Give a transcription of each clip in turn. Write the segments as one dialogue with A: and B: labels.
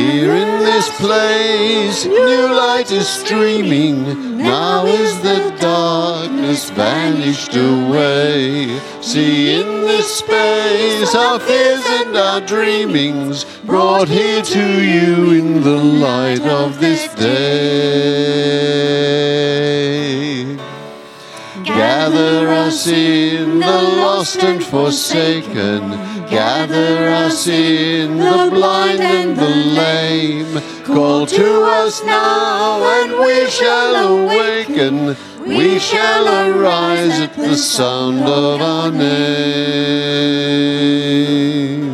A: Here in this place, new light is streaming. Now is the darkness vanished away. See in this space our fears and our dreamings, brought here to you in the light of this day. Gather us in, the lost and forsaken. Gather us in, the blind and the lame. Call to us now and we shall awaken. We shall arise at the sound of our name.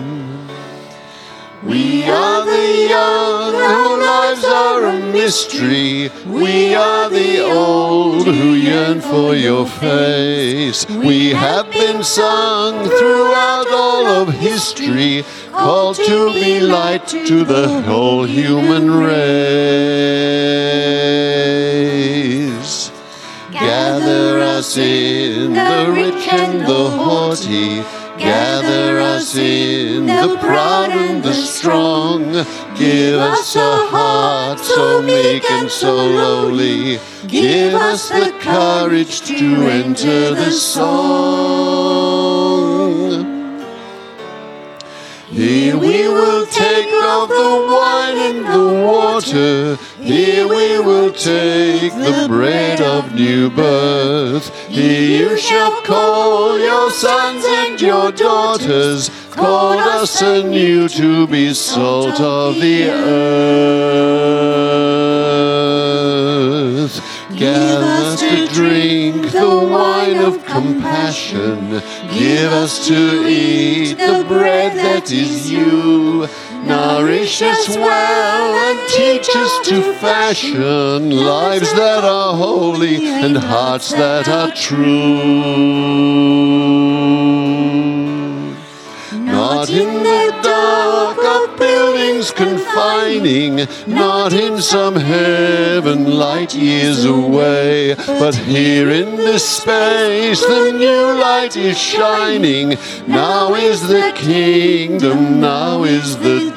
A: We are the young whose lives are a mystery. We are the old who yearn for your face. We have been sung throughout all of history, called to be light to the whole human race. Gather us in, the rich and the haughty. Gather us in, the proud and the strong. Give us a heart so meek and so lowly. Give us the courage to enter the song. Here we will take of the wine and the water. Here we will take the bread of new birth. Here you shall call your sons and your daughters, called us anew to be salt of the earth. Gather us to drink the wine of compassion. Give us to eat the bread that is you. Nourish us well and teach us to fashion lives that are holy and hearts that are true. Not in the dark of buildings confining, not in some heaven light years away, but here in this space the new light is shining. Now is the kingdom, now is the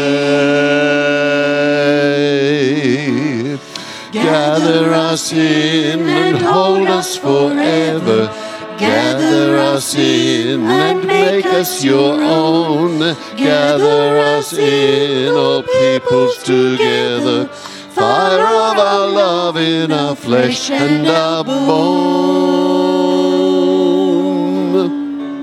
A: day. Gather us in and hold us forever. Gather us in and make us your own. Gather us in, all peoples together. Fire of our love in our flesh and our bone.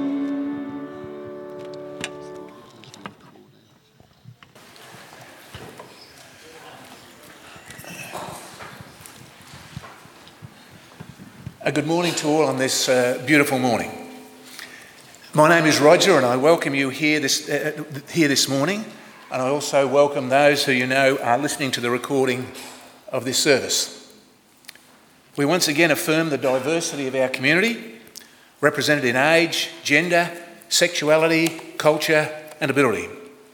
B: Good morning to all on this beautiful morning. My name is Roger and I welcome you here this morning, and I also welcome those who you know are listening to the recording of this service. We once again affirm the diversity of our community, represented in age, gender, sexuality, culture and ability.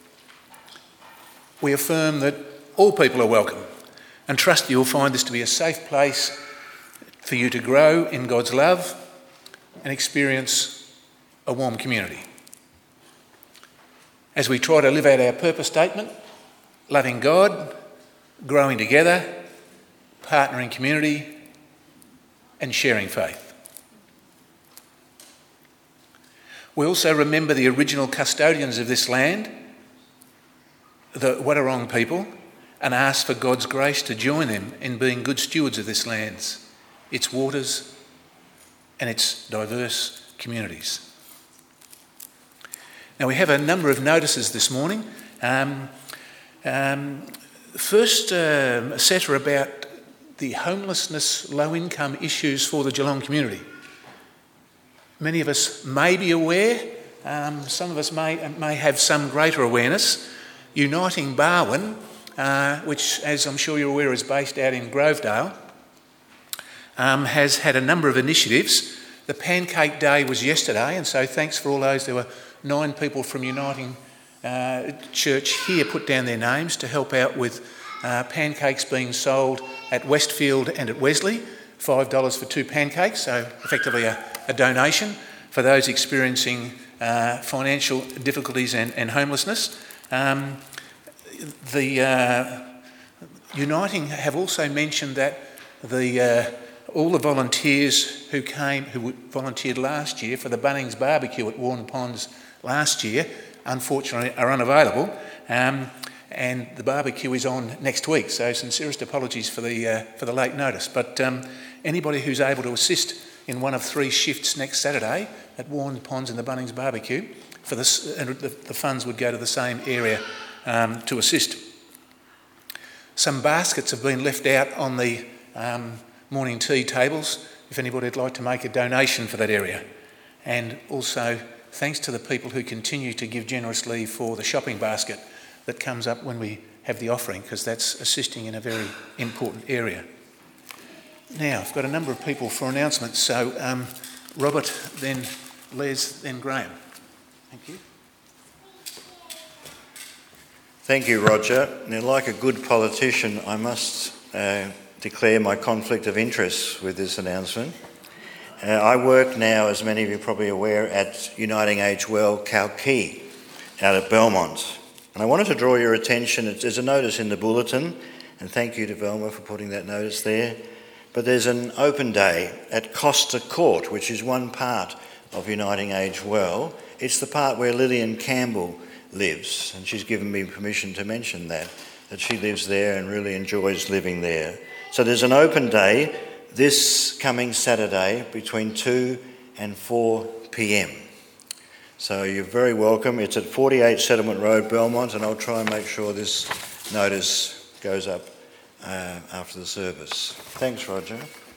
B: We affirm that all people are welcome and trust you'll find this to be a safe place for you to grow in God's love and experience a warm community. As we try to live out our purpose statement, loving God, growing together, partnering community, and sharing faith. We also remember the original custodians of this land, the Wadawurrung people, and ask for God's grace to join them in being good stewards of this land, its waters and its diverse communities. Now we have a number of notices this morning. First, a set are about the homelessness, low-income issues for the Geelong community. Many of us may be aware, some of us may have some greater awareness. Uniting Barwon, which, as I'm sure you're aware, is based out in Grovedale, has had a number of initiatives. The Pancake Day was yesterday, and so thanks for all those. There were 9 people from Uniting Church here put down their names to help out with pancakes being sold at Westfield and at Wesley, $5 for 2 pancakes, so effectively a donation for those experiencing financial difficulties and homelessness. the Uniting have also mentioned that all the volunteers who volunteered last year for the Bunnings barbecue at Warren Ponds last year, unfortunately are unavailable, and the barbecue is on next week. So sincerest apologies for the late notice. But anybody who's able to assist in one of 3 shifts next Saturday at Warren Ponds and the Bunnings barbecue, the funds would go to the same area to assist. Some baskets have been left out on the morning tea tables if anybody would like to make a donation for that area. And also thanks to the people who continue to give generously for the shopping basket that comes up when we have the offering, because that's assisting in a very important area. Now, I've got a number of people for announcements. So Robert, then Les, then Graham. Thank you.
C: Thank you, Roger. Now, like a good politician, I must declare my conflict of interest with this announcement. I work now, as many of you are probably aware, at Uniting Age Well, Kalkee, out at Belmont. And I wanted to draw your attention, there's a notice in the bulletin, and thank you to Velma for putting that notice there, but there's an open day at Costa Court, which is one part of Uniting Age Well. It's the part where Lillian Campbell lives, and she's given me permission to mention that she lives there and really enjoys living there. So there's an open day this coming Saturday between 2 and 4 p.m. So you're very welcome. It's at 48 Settlement Road, Belmont, and I'll try and make sure this notice goes up after the service. Thanks, Roger.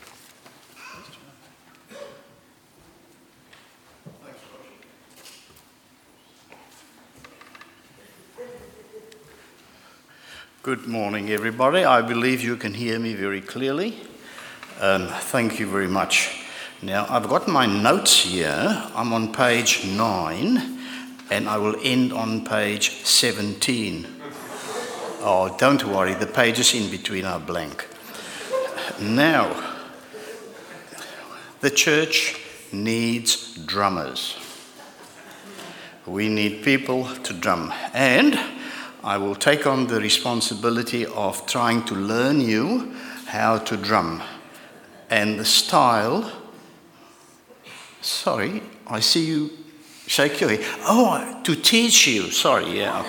D: Good morning, everybody. I believe you can hear me very clearly. Thank you very much. Now, I've got my notes here. I'm on page 9, and I will end on page 17. Oh, don't worry, the pages in between are blank. Now, the church needs drummers. We need people to drum. And I will take on the responsibility of trying to learn you how to drum. And the style, sorry, I see you shake your head. Oh, to teach you, sorry, yeah.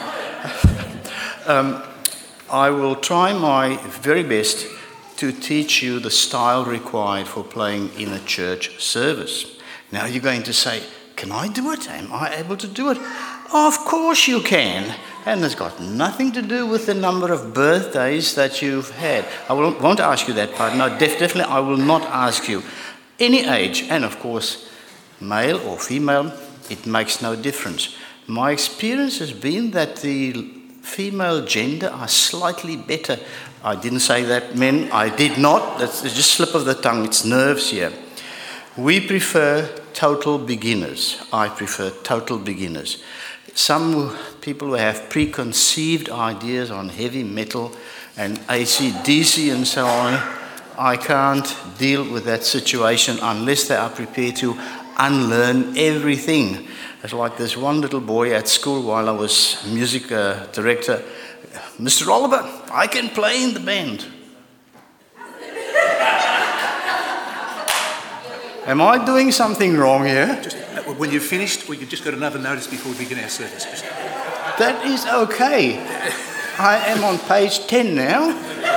D: I will try my very best to teach you the style required for playing in a church service. Now you're going to say, can I do it? Am I able to do it? Of course you can. And it's got nothing to do with the number of birthdays that you've had. I won't ask you that part. No, definitely I will not ask you. Any age, and of course, male or female, it makes no difference. My experience has been that the female gender are slightly better. I didn't say that, men. I did not. That's just slip of the tongue. It's nerves here. We prefer total beginners. I prefer total beginners. Some people who have preconceived ideas on heavy metal and AC/DC and so on, I can't deal with that situation unless they are prepared to unlearn everything. It's like this one little boy at school while I was music director. Mr. Oliver, I can play in the band. Am I doing something wrong here?
B: When you've finished, we could just got another notice before we begin our service.
D: That is okay. I am on page 10 now.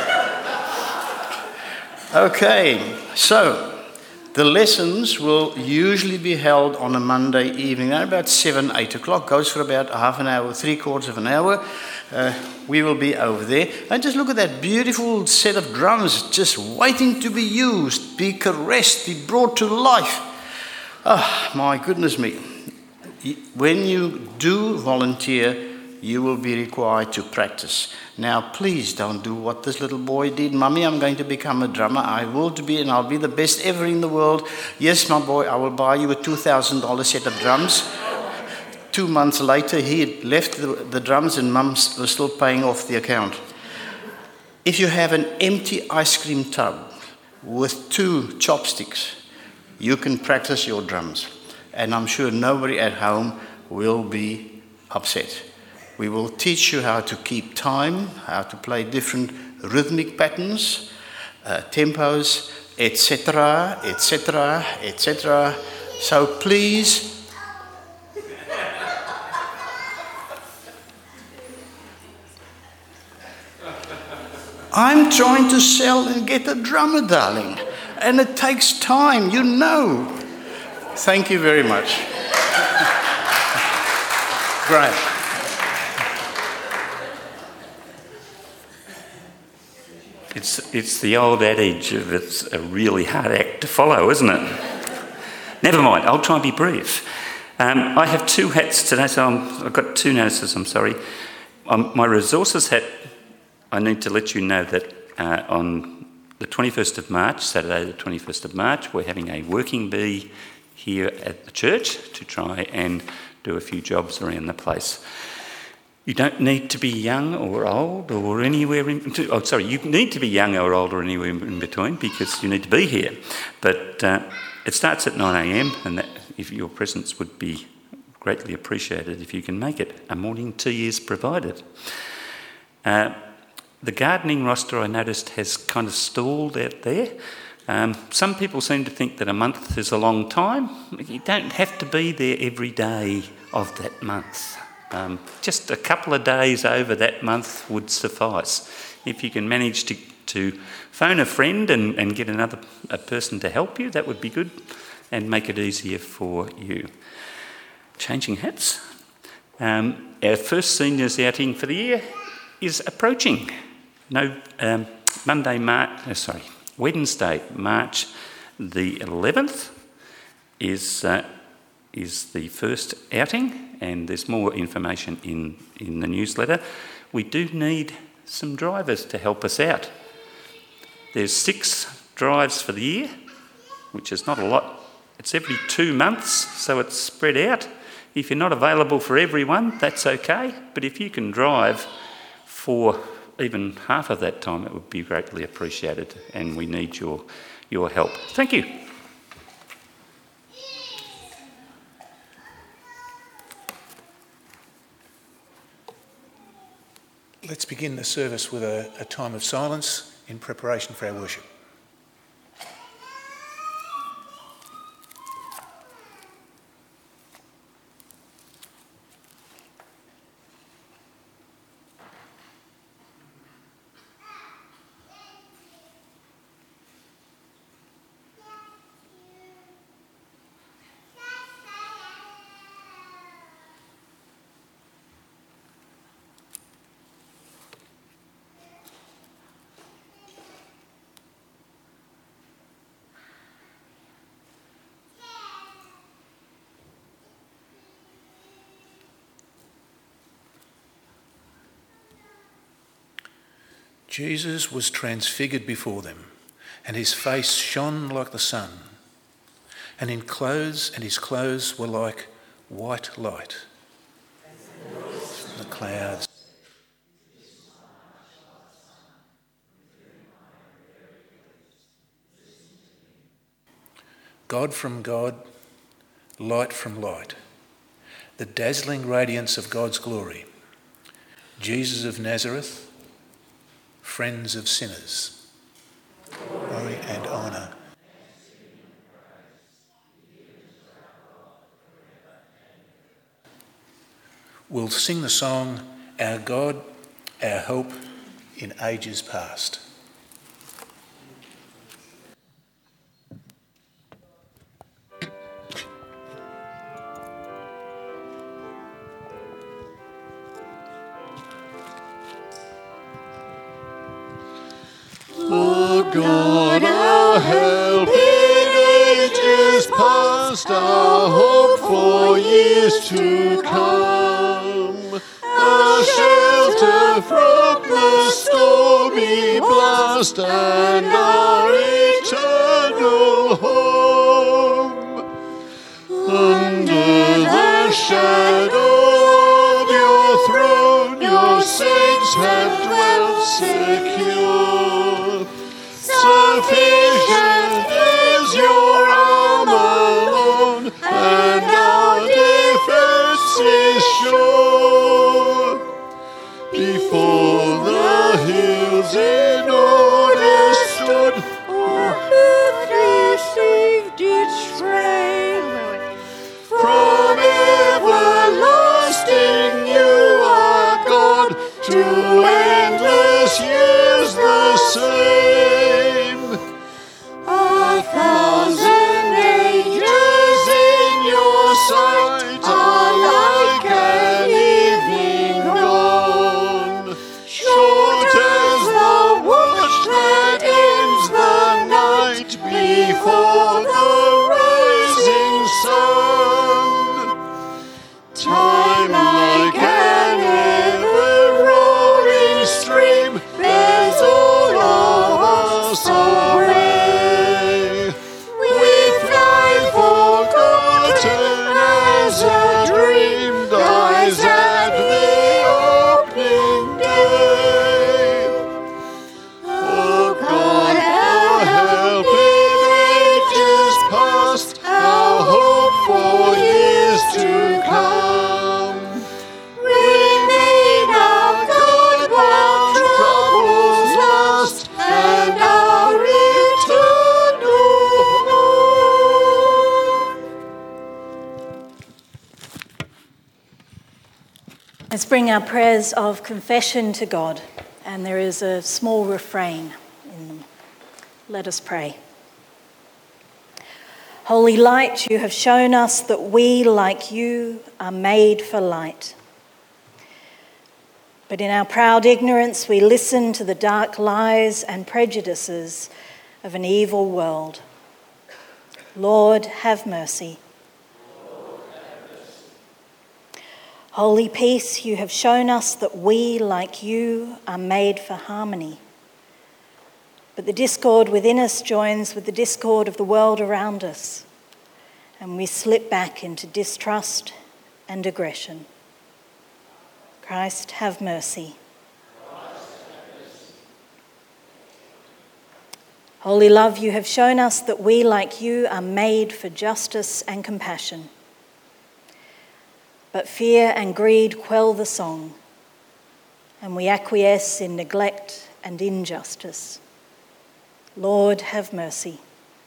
D: Okay, so the lessons will usually be held on a Monday evening at about 7, 8 o'clock. Goes for about half an hour, 3/4 of an hour. We will be over there. And just look at that beautiful set of drums just waiting to be used, be caressed, be brought to life. Oh, my goodness me. When you do volunteer, you will be required to practice. Now, please don't do what this little boy did. Mummy, I'm going to become a drummer. I will be, and I'll be the best ever in the world. Yes, my boy, I will buy you a $2,000 set of drums. 2 months later, he had left the drums and Mum was still paying off the account. If you have an empty ice cream tub with 2 chopsticks, you can practice your drums. And I'm sure nobody at home will be upset. We will teach you how to keep time, how to play different rhythmic patterns, tempos, etc., etc., etc. So please, I'm trying to sell and get a drummer, darling, and it takes time, you know. Thank you very much.
B: Great.
E: It's the old adage of it's a really hard act to follow, isn't it? Never mind, I'll try and be brief. I have two hats today, so I've got two notices, I'm sorry. My resources hat, I need to let you know that on the 21st of March, Saturday the 21st of March, we're having a working bee here at the church to try and do a few jobs around the place. You don't need to be young or old or anywhere in between. Oh, sorry, you need to be young or old or anywhere in between because you need to be here. But it starts at 9 a.m. and that, if your presence would be greatly appreciated if you can make it. A morning tea is provided. The gardening roster, I noticed, has kind of stalled out there. Some people seem to think that a month is a long time. You don't have to be there every day of that month. Just a couple of days over that month would suffice. If you can manage to phone a friend and get a person to help you, that would be good and make it easier for you. Changing hats. Our first seniors outing for the year is approaching. Wednesday, March the 11th is the first outing, and there's more information in the newsletter. We do need some drivers to help us out. There's 6 drives for the year, which is not a lot. It's every 2 months, so it's spread out. If you're not available for everyone, that's okay, but if you can drive for even half of that time, it would be greatly appreciated, and we need your help. Thank you.
B: Let's begin the service with a time of silence in preparation for our worship. Jesus was transfigured before them, and his face shone like the sun, and his clothes were like white light from the clouds. God from God, light from light, the dazzling radiance of God's glory. Jesus of Nazareth, friends of sinners, glory and honour. We'll sing the song, Our God, Our Hope in Ages Past.
A: God, our help in ages past, our hope for years to come, a shelter from the stormy blast, and our eternal home. Under the shadow of your throne, your saints have dwelt secure. Sufficient is your arm alone, and our defense is sure.
F: Let's bring our prayers of confession to God, and there is a small refrain in them. Let us pray. Holy light, you have shown us that we, like you, are made for light. But in our proud ignorance, we listen to the dark lies and prejudices of an evil world. Lord, have mercy. Holy peace, you have shown us that we, like you, are made for harmony. But the discord within us joins with the discord of the world around us, and we slip back into distrust and aggression. Christ, have mercy. Holy love, you have shown us that we, like you, are made for justice and compassion. But fear and greed quell the song, and we acquiesce in neglect and injustice. Lord, have mercy.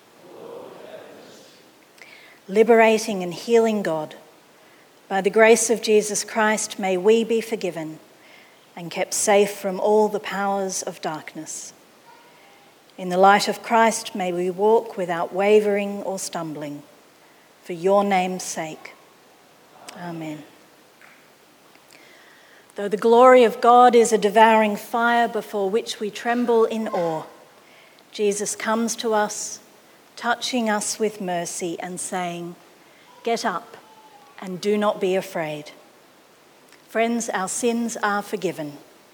F: Liberating and healing God, by the grace of Jesus Christ, may we be forgiven and kept safe from all the powers of darkness. In the light of Christ, may we walk without wavering or stumbling, for your name's sake. Amen. Though the glory of God is a devouring fire before which we tremble in awe, Jesus comes to us, touching us with mercy and saying, "Get up and do not be afraid." Friends, our sins are forgiven.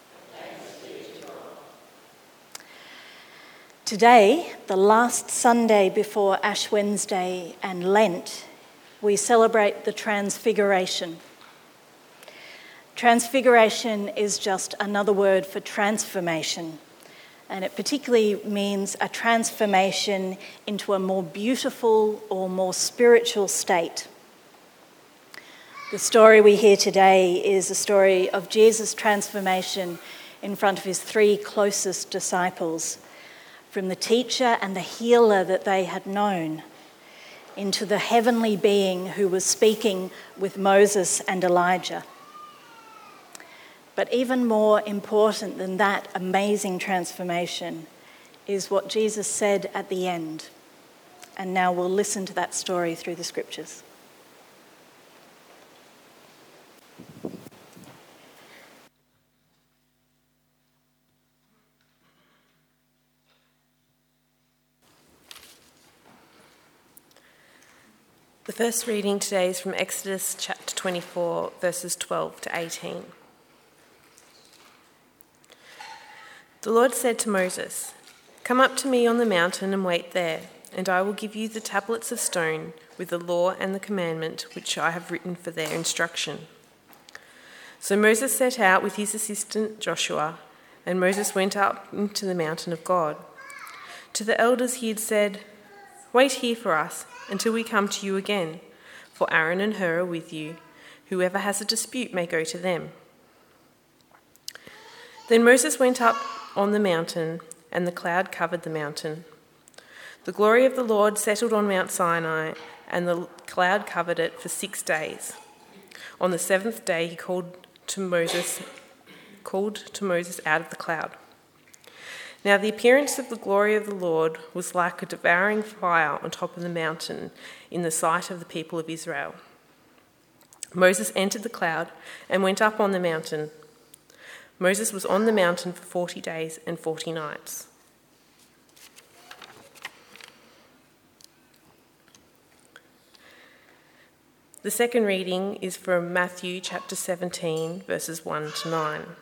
F: Today, the last Sunday before Ash Wednesday and Lent, we celebrate the Transfiguration. Transfiguration is just another word for transformation, and it particularly means a transformation into a more beautiful or more spiritual state. The story we hear today is a story of Jesus' transformation in front of his three closest disciples, from the teacher and the healer that they had known into the heavenly being who was speaking with Moses and Elijah. But even more important than that amazing transformation is what Jesus said at the end. And now we'll listen to that story through the scriptures.
G: The first reading today is from Exodus chapter 24, verses 12 to 18. The Lord said to Moses, "Come up to me on the mountain and wait there, and I will give you the tablets of stone with the law and the commandment which I have written for their instruction." So Moses set out with his assistant Joshua, and Moses went up into the mountain of God. To the elders he had said, "Wait here for us until we come to you again, for Aaron and Hur are with you. Whoever has a dispute may go to them." Then Moses went up on the mountain, and the cloud covered the mountain. The glory of the Lord settled on Mount Sinai, and the cloud covered it for 6 days. On the seventh day he called to Moses out of the cloud. Now the appearance of the glory of the Lord was like a devouring fire on top of the mountain in the sight of the people of Israel. Moses entered the cloud and went up on the mountain. Moses was on the mountain for 40 days and 40 nights. The second reading is from Matthew chapter 17, verses 1 to 9.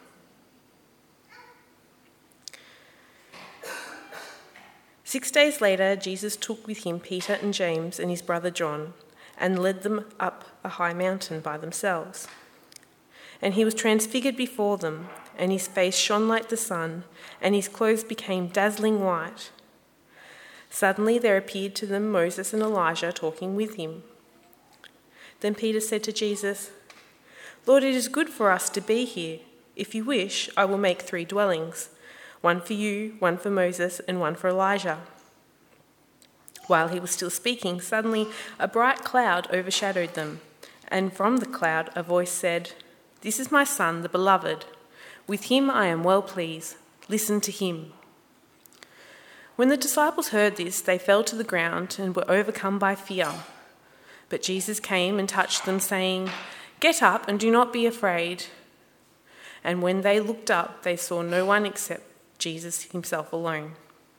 G: "6 days later, Jesus took with him Peter and James and his brother John and led them up a high mountain by themselves. And he was transfigured before them, and his face shone like the sun, and his clothes became dazzling white. Suddenly there appeared to them Moses and Elijah talking with him. Then Peter said to Jesus, 'Lord, it is good for us to be here. If you wish, I will make 3 dwellings, one for you, one for Moses, and one for Elijah.' While he was still speaking, suddenly a bright cloud overshadowed them, and from the cloud a voice said, "This is my son, the beloved. With him I am well pleased. Listen to him." When the disciples heard this, they fell to the ground and were overcome by fear. But Jesus came and touched them, saying, "Get up and do not be afraid." And when they looked up, they saw no one except Jesus himself alone.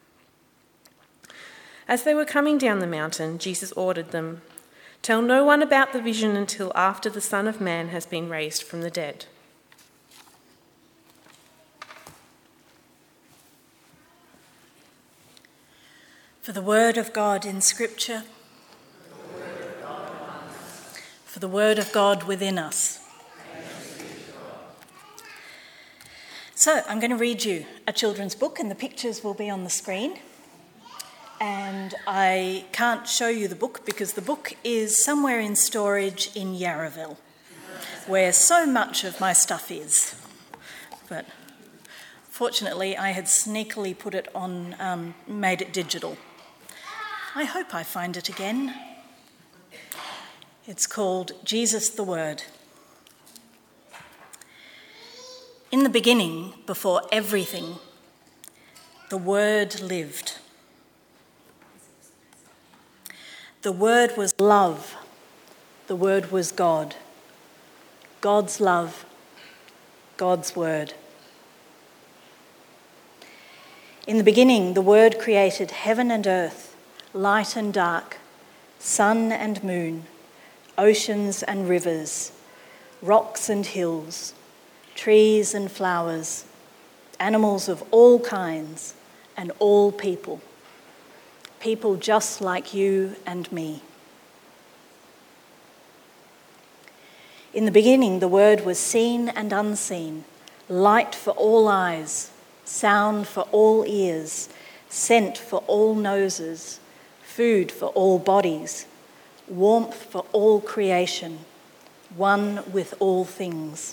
G: As they were coming down the mountain, Jesus ordered them, "Tell no one about the vision until after the Son of Man has been raised from the dead."
F: For the word of God in Scripture, for the word of God within us. So I'm going to read you a children's book, and the pictures will be on the screen. And I can't show you the book because the book is somewhere in storage in Yarraville, where so much of my stuff is. But fortunately, I had sneakily put it on, made it digital. I hope I find it again. It's called Jesus the Word. In the beginning, before everything, the Word lived. The Word was love. The Word was God. God's love. God's Word. In the beginning, the Word created heaven and earth, light and dark, sun and moon, oceans and rivers, rocks and hills, trees and flowers, animals of all kinds and all people, people just like you and me. In the beginning, the Word was seen and unseen, light for all eyes, sound for all ears, scent for all noses, food for all bodies, warmth for all creation, one with all things.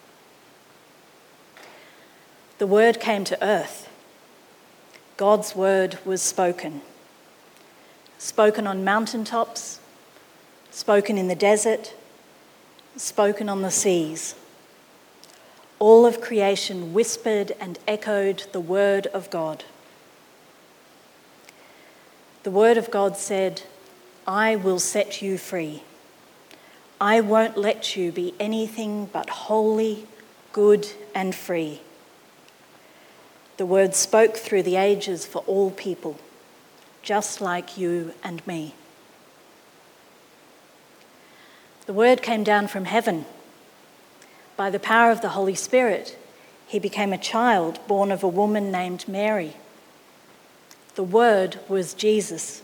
F: The Word came to earth. God's Word was spoken. Spoken on mountaintops, spoken in the desert, spoken on the seas. All of creation whispered and echoed the Word of God. The Word of God said, "I will set you free. I won't let you be anything but holy, good, and free." The Word spoke through the ages for all people, just like you and me. The Word came down from heaven. By the power of the Holy Spirit, he became a child born of a woman named Mary. The Word was Jesus.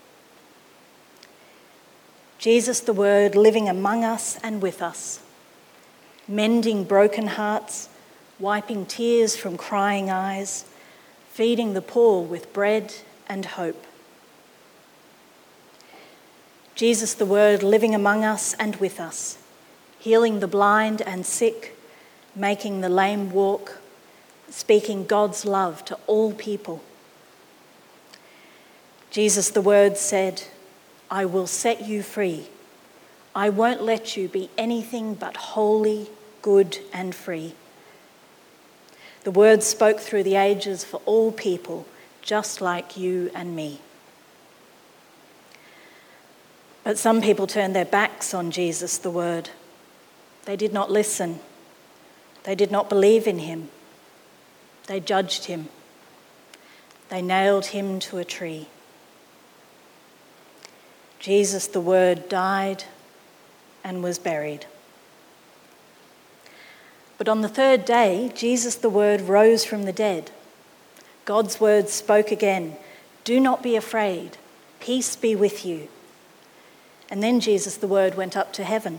F: Jesus, the Word, living among us and with us, mending broken hearts, wiping tears from crying eyes, feeding the poor with bread and hope. Jesus, the Word, living among us and with us, healing the blind and sick, making the lame walk, speaking God's love to all people. Jesus, the Word, said, "I will set you free. I won't let you be anything but holy, good, and free." The Word spoke through the ages for all people, just like you and me. But some people turned their backs on Jesus, the Word. They did not listen. They did not believe in him. They judged him. They nailed him to a tree. Jesus, the Word, died and was buried. But on the third day, Jesus, the Word, rose from the dead. God's Word spoke again, "Do not be afraid. Peace be with you." And then Jesus, the Word, went up to heaven.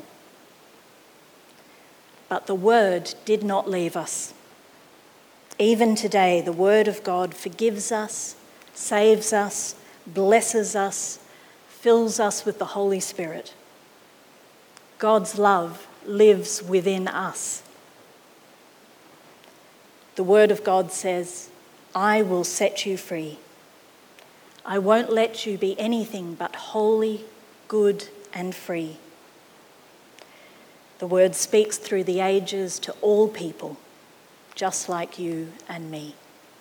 F: But the Word did not leave us. Even today, the Word of God forgives us, saves us, blesses us, fills us with the Holy Spirit. God's love lives within us. The Word of God says, "I will set you free. I won't let you be anything but holy, good, and free." The word speaks through the ages to all people, just like you and me.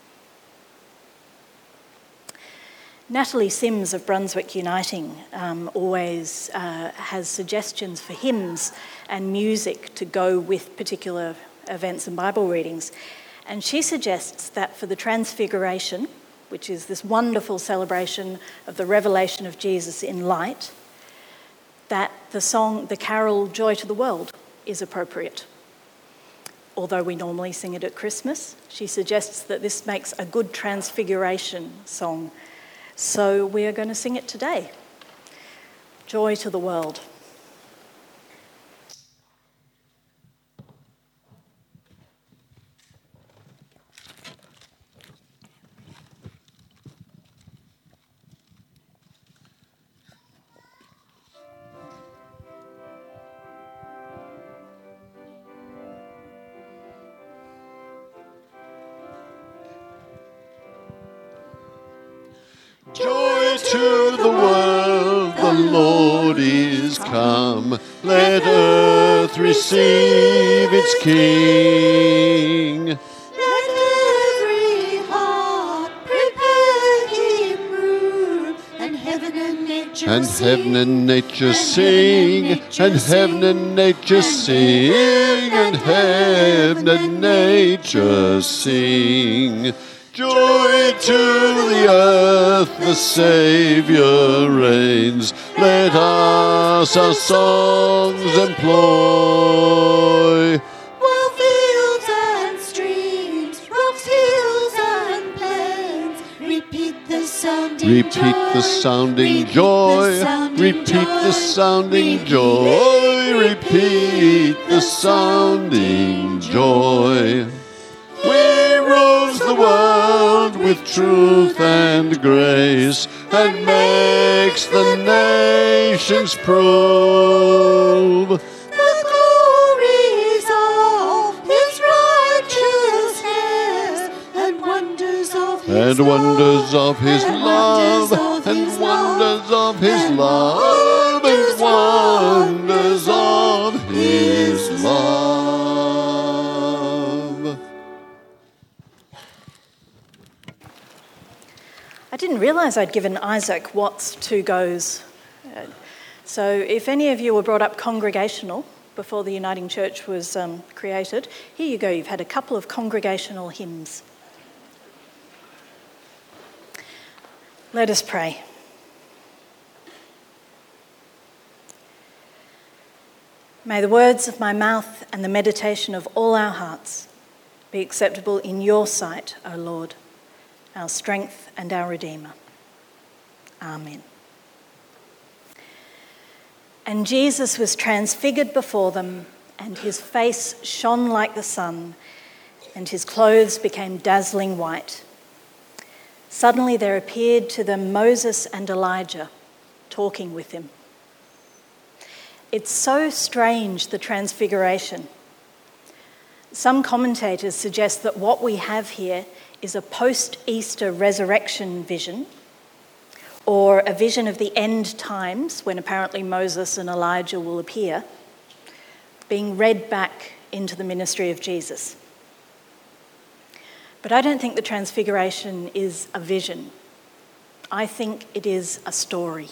F: Natalie Sims of Brunswick Uniting always has suggestions for hymns and music to go with particular events and Bible readings. And she suggests that for the Transfiguration, which is this wonderful celebration of the revelation of Jesus in light, that the carol Joy to the World is appropriate. Although we normally sing it at Christmas, she suggests that this makes a good Transfiguration song. So we are going to sing it today. Joy to the World.
A: Joy to the world, the Lord is come. Let earth receive its King.
H: Let every heart prepare him room, and heaven and nature
A: And
H: sing.
A: heaven and nature sing, and heaven and nature sing, and heaven and nature sing. Joy to the earth, the Saviour reigns. Let us our songs employ.
H: While fields and streams, rocks, hills and plains, repeat the sounding
A: Repeat
H: joy.
A: the sounding joy. Repeat the sounding joy. Repeat the sounding joy. We rose the world with truth and grace, and makes the nations prove
H: The glories of his righteousness, and wonders of his
A: and wonders of his love, and wonders of his love, and wonders of his love.
F: I didn't realise I'd given Isaac Watts 2 goes. So if any of you were brought up congregational before the Uniting Church was created, here you go, you've had a couple of congregational hymns. Let us pray. May the words of my mouth and the meditation of all our hearts be acceptable in your sight, O Lord, our strength and our Redeemer. Amen. And Jesus was transfigured before them, and his face shone like the sun, and his clothes became dazzling white. Suddenly there appeared to them Moses and Elijah talking with him. It's so strange, the Transfiguration. Some commentators suggest that what we have here is a post-Easter resurrection vision, or a vision of the end times when apparently Moses and Elijah will appear, being read back into the ministry of Jesus. But I don't think the Transfiguration is a vision. I think it is a story.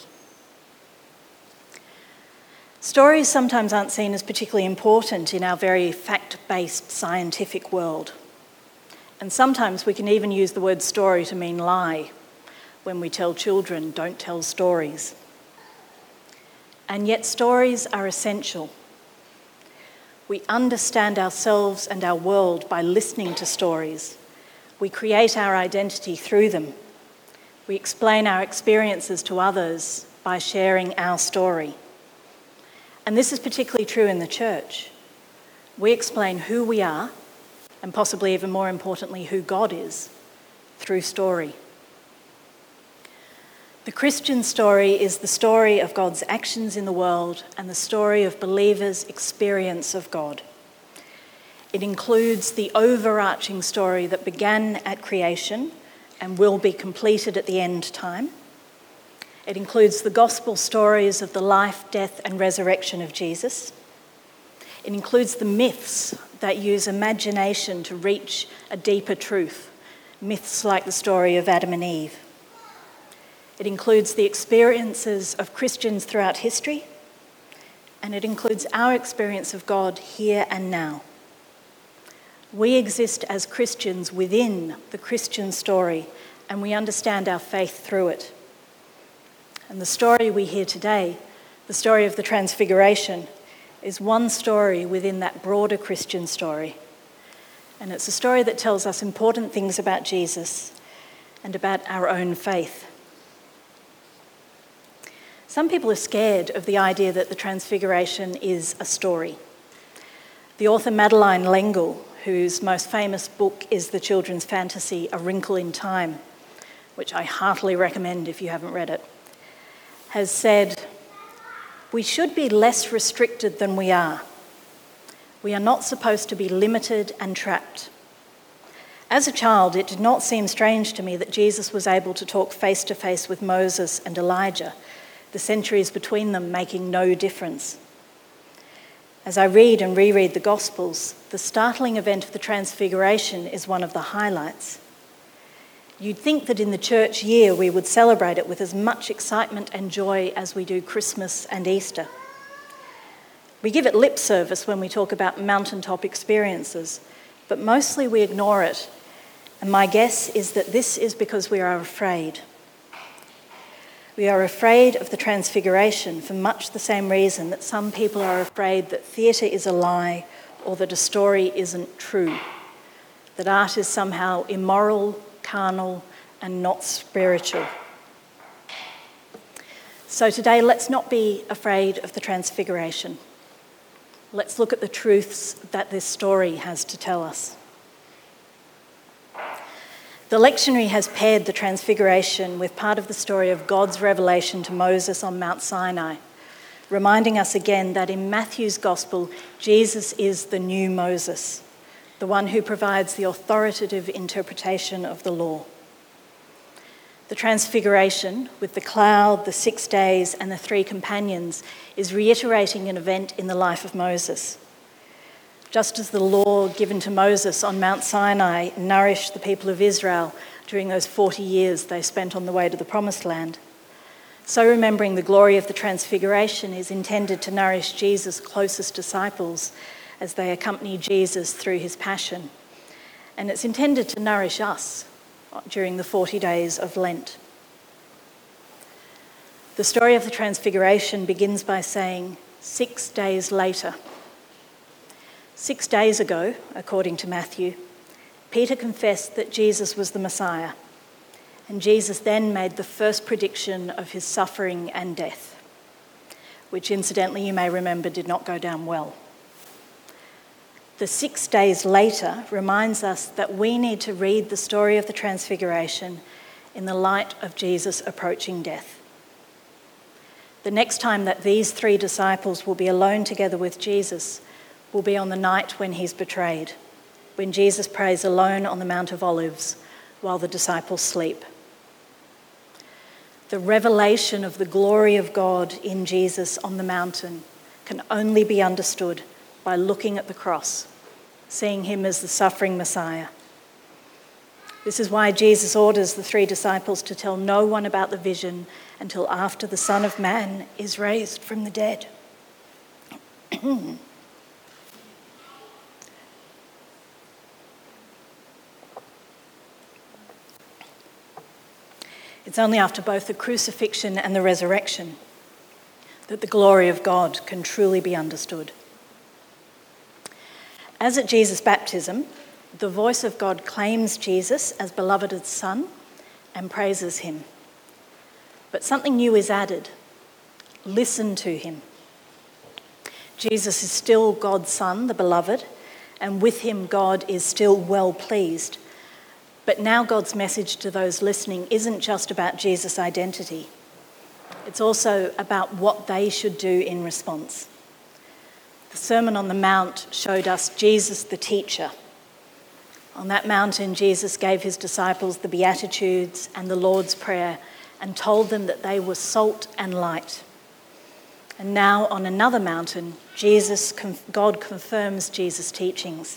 F: Stories sometimes aren't seen as particularly important in our very fact-based scientific world. And sometimes we can even use the word story to mean lie when we tell children, don't tell stories. And yet stories are essential. We understand ourselves and our world by listening to stories. We create our identity through them. We explain our experiences to others by sharing our story. And this is particularly true in the church. We explain who we are, and possibly even more importantly, who God is, through story. The Christian story is the story of God's actions in the world and the story of believers' experience of God. It includes the overarching story that began at creation and will be completed at the end time. It includes the gospel stories of the life, death, and resurrection of Jesus. It includes the myths that use imagination to reach a deeper truth, myths like the story of Adam and Eve. It includes the experiences of Christians throughout history, and it includes our experience of God here and now. We exist as Christians within the Christian story, and we understand our faith through it. And the story we hear today, the story of the Transfiguration, is one story within that broader Christian story. And it's a story that tells us important things about Jesus and about our own faith. Some people are scared of the idea that the Transfiguration is a story. The author Madeleine L'Engle, whose most famous book is the children's fantasy A Wrinkle in Time, which I heartily recommend if you haven't read it, has said, "We should be less restricted than we are. We are not supposed to be limited and trapped." As a child, it did not seem strange to me that Jesus was able to talk face to face with Moses and Elijah, the centuries between them making no difference. As I read and reread the Gospels, the startling event of the Transfiguration is one of the highlights. You'd think that in the church year we would celebrate it with as much excitement and joy as we do Christmas and Easter. We give it lip service when we talk about mountaintop experiences, but mostly we ignore it, and my guess is that this is because we are afraid. We are afraid of the Transfiguration for much the same reason that some people are afraid that theatre is a lie or that a story isn't true, that art is somehow immoral, carnal, and not spiritual. So today, let's not be afraid of the Transfiguration. Let's look at the truths that this story has to tell us. The lectionary has paired the Transfiguration with part of the story of God's revelation to Moses on Mount Sinai, reminding us again that in Matthew's Gospel, Jesus is the new Moses, the one who provides the authoritative interpretation of the law. The Transfiguration, with the cloud, the 6 days, and the 3 companions, is reiterating an event in the life of Moses. Just as the law given to Moses on Mount Sinai nourished the people of Israel during those 40 years they spent on the way to the Promised Land, so remembering the glory of the Transfiguration is intended to nourish Jesus' closest disciples as they accompany Jesus through his passion. And it's intended to nourish us during the 40 days of Lent. The story of the Transfiguration begins by saying, 6 days later. 6 days ago, according to Matthew, Peter confessed that Jesus was the Messiah, and Jesus then made the first prediction of his suffering and death, which incidentally you may remember did not go down well. The 6 days later reminds us that we need to read the story of the Transfiguration in the light of Jesus approaching death. The next time that these 3 disciples will be alone together with Jesus will be on the night when he's betrayed, when Jesus prays alone on the Mount of Olives while the disciples sleep. The revelation of the glory of God in Jesus on the mountain can only be understood by looking at the cross, seeing him as the suffering Messiah. This is why Jesus orders the 3 disciples to tell no one about the vision until after the Son of Man is raised from the dead. It's only after both the crucifixion and the resurrection that the glory of God can truly be understood. As at Jesus' baptism, the voice of God claims Jesus as beloved Son and praises him. But something new is added. Listen to him. Jesus is still God's Son, the beloved, and with him God is still well pleased. But now God's message to those listening isn't just about Jesus' identity. It's also about what they should do in response. The Sermon on the Mount showed us Jesus the teacher. On that mountain, Jesus gave his disciples the Beatitudes and the Lord's Prayer and told them that they were salt and light. And now on another mountain, God confirms Jesus' teachings.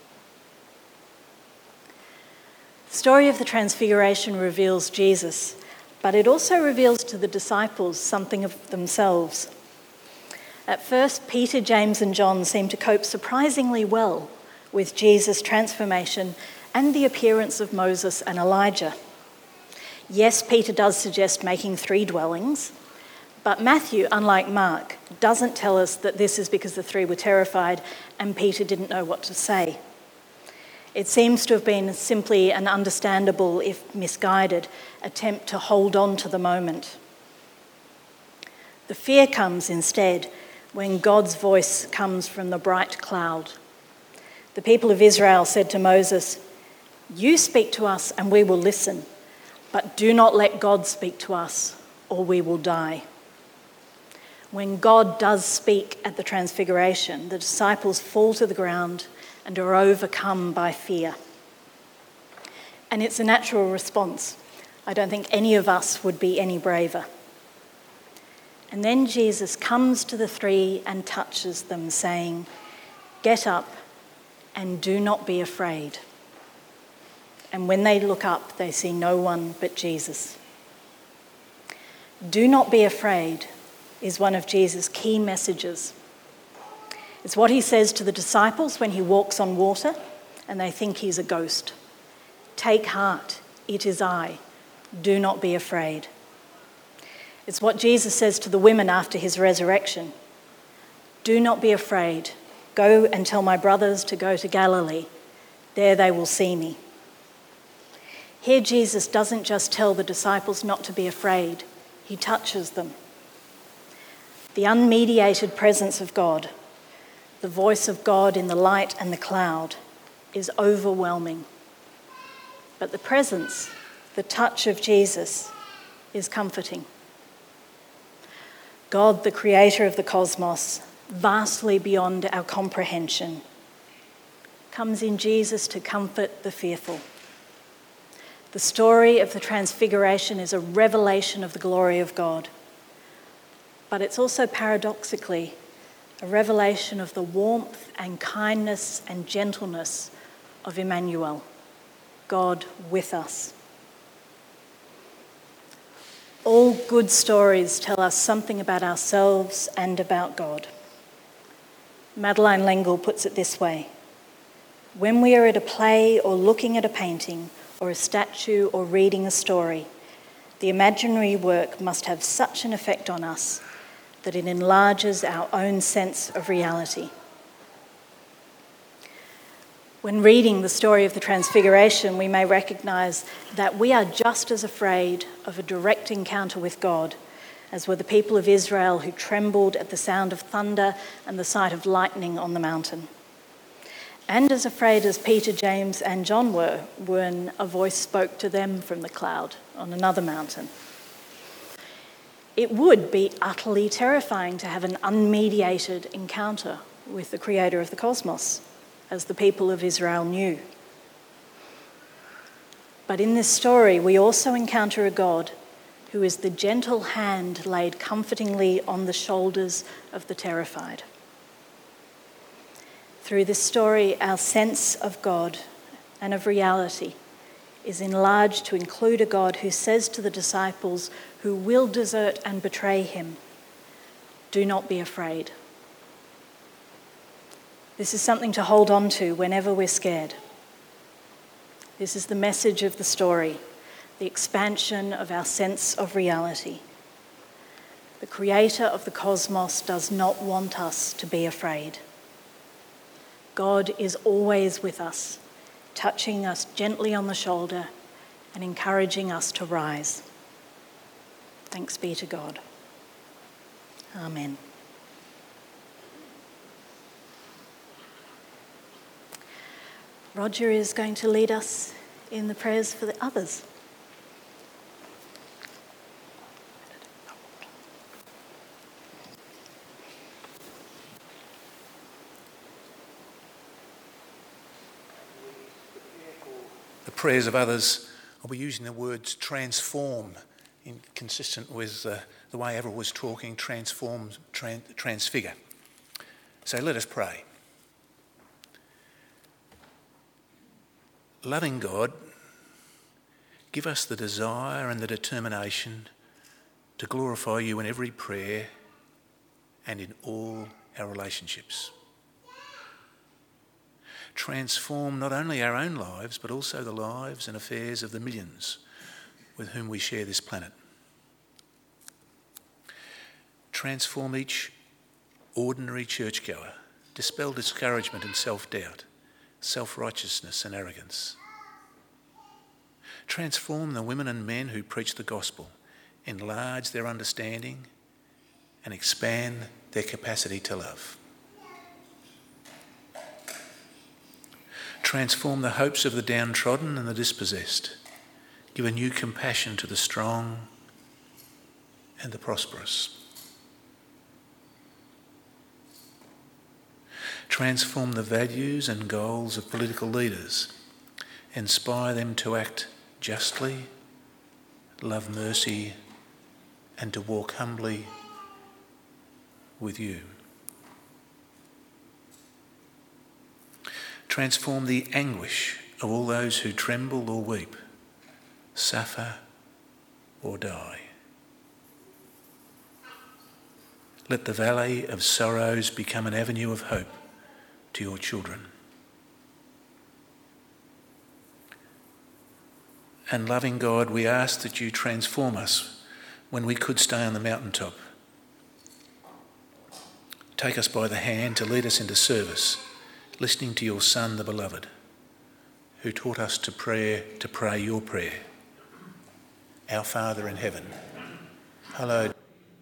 F: The story of the Transfiguration reveals Jesus, but it also reveals to the disciples something of themselves. At first, Peter, James, and John seem to cope surprisingly well with Jesus' transformation and the appearance of Moses and Elijah. Yes, Peter does suggest making 3 dwellings, but Matthew, unlike Mark, doesn't tell us that this is because the 3 were terrified and Peter didn't know what to say. It seems to have been simply an understandable, if misguided, attempt to hold on to the moment. The fear comes instead when God's voice comes from the bright cloud. The people of Israel said to Moses, "You speak to us and we will listen, but do not let God speak to us or we will die." When God does speak at the Transfiguration, the disciples fall to the ground and are overcome by fear. And it's a natural response. I don't think any of us would be any braver. And then Jesus comes to the 3 and touches them, saying, "Get up and do not be afraid." And when they look up, they see no one but Jesus. Do not be afraid is one of Jesus' key messages. It's what he says to the disciples when he walks on water and they think he's a ghost. Take heart, it is I. Do not be afraid. It's what Jesus says to the women after his resurrection. Do not be afraid. Go and tell my brothers to go to Galilee. There they will see me. Here Jesus doesn't just tell the disciples not to be afraid. He touches them. The unmediated presence of God, the voice of God in the light and the cloud, is overwhelming. But the presence, the touch of Jesus, is comforting. God, the creator of the cosmos, vastly beyond our comprehension, comes in Jesus to comfort the fearful. The story of the Transfiguration is a revelation of the glory of God. But it's also paradoxically a revelation of the warmth and kindness and gentleness of Emmanuel, God with us. All good stories tell us something about ourselves and about God. Madeleine L'Engle puts it this way: when we are at a play or looking at a painting or a statue or reading a story, the imaginary work must have such an effect on us that it enlarges our own sense of reality. When reading the story of the Transfiguration, we may recognise that we are just as afraid of a direct encounter with God as were the people of Israel who trembled at the sound of thunder and the sight of lightning on the mountain. And as afraid as Peter, James and John were when a voice spoke to them from the cloud on another mountain. It would be utterly terrifying to have an unmediated encounter with the creator of the cosmos, as the people of Israel knew. But in this story, we also encounter a God who is the gentle hand laid comfortingly on the shoulders of the terrified. Through this story, our sense of God and of reality is enlarged to include a God who says to the disciples who will desert and betray him, "Do not be afraid." This is something to hold on to whenever we're scared. This is the message of the story, the expansion of our sense of reality. The creator of the cosmos does not want us to be afraid. God is always with us, touching us gently on the shoulder and encouraging us to rise. Thanks be to God. Amen. Roger is going to lead us in the prayers for the others.
B: The prayers of others, I'll be using the words transform consistent with the way Avril was talking, transform, transfigure. So let us pray. Loving God, give us the desire and the determination to glorify you in every prayer and in all our relationships. Transform not only our own lives, but also the lives and affairs of the millions with whom we share this planet. Transform each ordinary churchgoer, dispel discouragement and self-doubt, self-righteousness and arrogance. Transform the women and men who preach the gospel, enlarge their understanding and expand their capacity to love. Transform the hopes of the downtrodden and the dispossessed. Give a new compassion to the strong and the prosperous. Transform the values and goals of political leaders. Inspire them to act justly, love mercy, and to walk humbly with you. Transform the anguish of all those who tremble or weep, suffer or die. Let the valley of sorrows become an avenue of hope to your children. And loving God, we ask that you transform us when we could stay on the mountaintop. Take us by the hand to lead us into service, listening to your Son, the Beloved, who taught us to pray your prayer. Our Father in heaven, hallowed.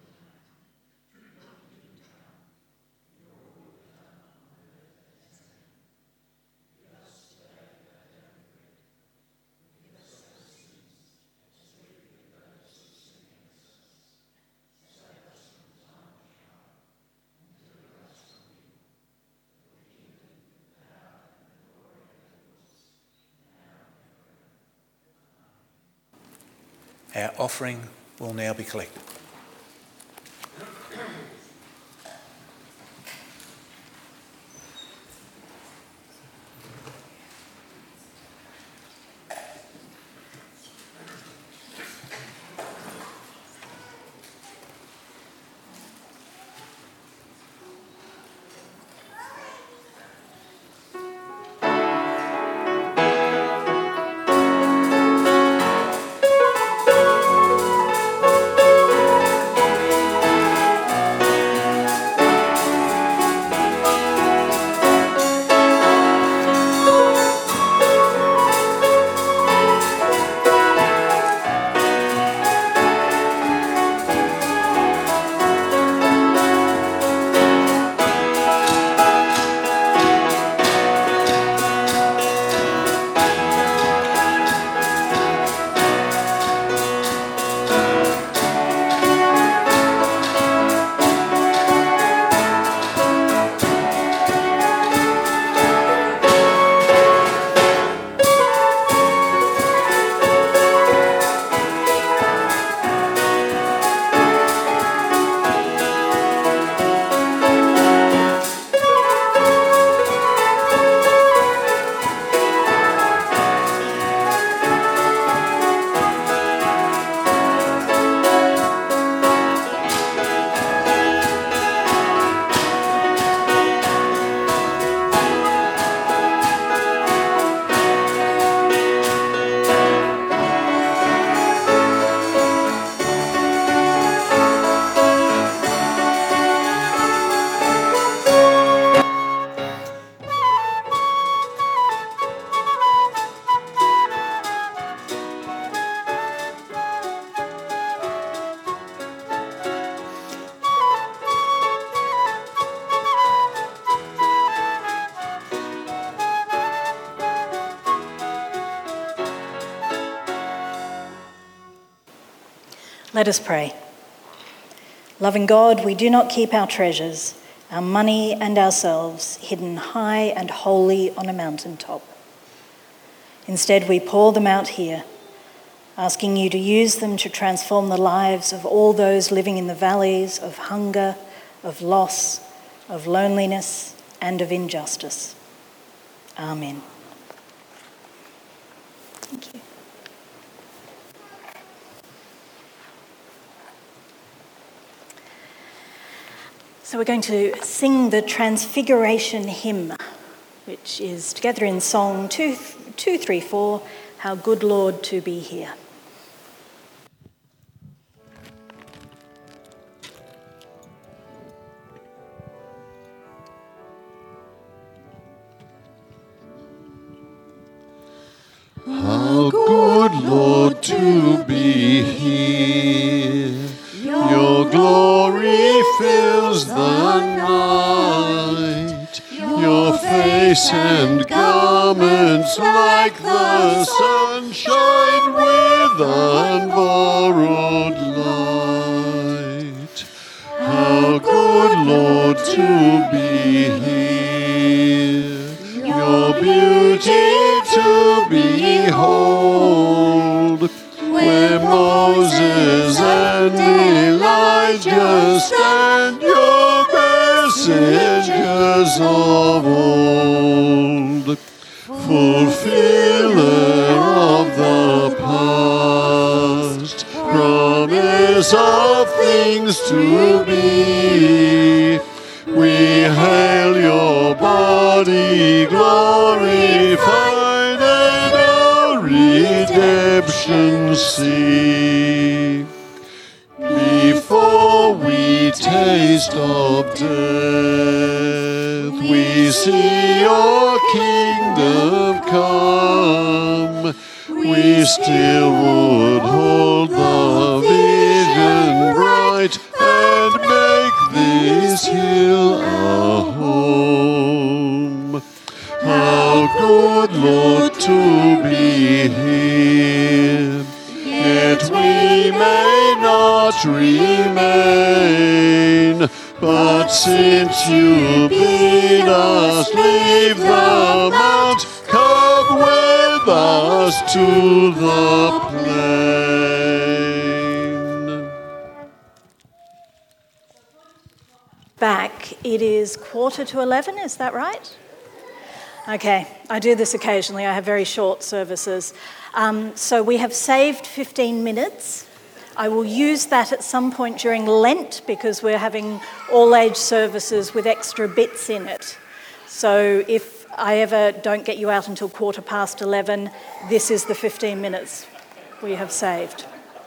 B: Our offering will now be collected. Let us pray. Loving God, we do not keep our treasures, our money and ourselves hidden high and holy on a mountaintop. Instead, we pour them out here,
F: asking you to use them to transform the lives of all those living in the valleys of hunger, of loss, of loneliness, and of injustice. Amen. Thank you. So we're going to sing the Transfiguration hymn, which is together in song 234, How Good Lord to Be Here.
A: How good, Lord, to be here. Your glory fills the night. Your face and garments like the sunshine with unborrowed light. How good, Lord, to be here. Your beauty to behold, where Moses and Elijah stand, your messengers of old, fulfiller of the past, promise of things to be. We hail your body glorified and our redemption see. Before we taste of death, we see your kingdom come. We still would hold the vision bright and make this hill our home. How good, Lord, to be here, yet we may not remain. But since you bid us leave the mount, come with us to the plain.
F: Back, it is 11:15, is that right? Okay, I do this occasionally. I have very short services. So we have saved 15 minutes. I will use that at some point during Lent because we're having all-age services with extra bits in it. So if I ever don't get you out until 11:15, this is the 15 minutes we have saved.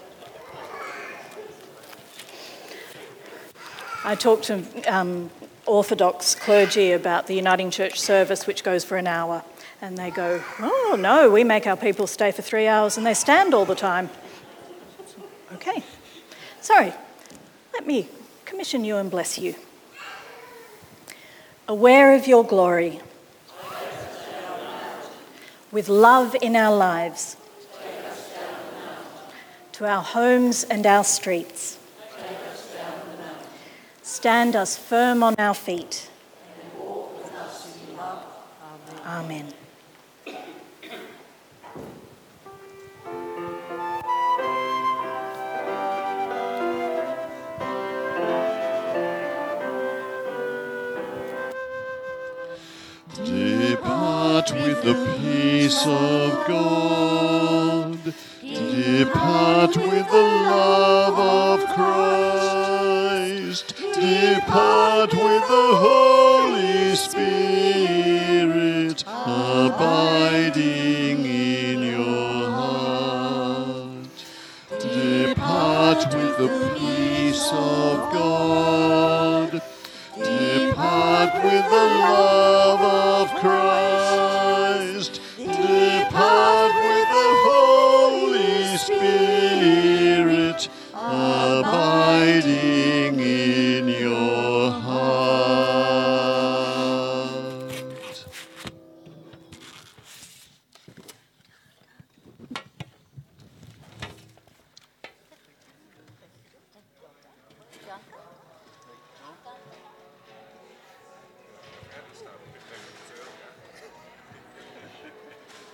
F: I talked to Orthodox clergy about the Uniting Church service, which goes for an hour, and they go, "Oh no, we make our people stay for 3 hours and they stand all the time." Okay, so let me commission you and bless you. Aware of your glory, with love in our lives, to our homes and our streets, stand us firm on our feet. Amen.
A: Depart with the peace of God. Depart with the love of Christ. Depart with the Holy Spirit, abiding in your heart. Depart with the peace of God.